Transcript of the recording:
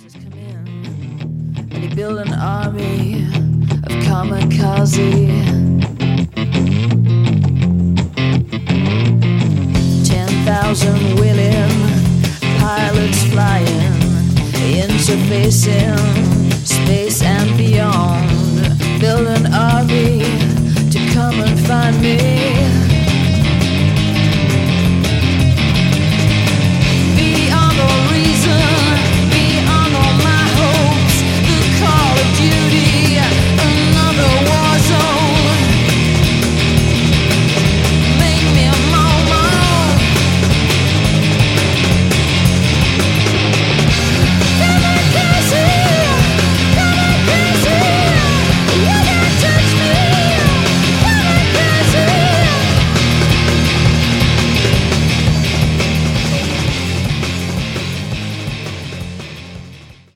And he built an army of kamikaze. 10,000 willing pilots flying, interfacing space and beyond. Build an army to come and find me.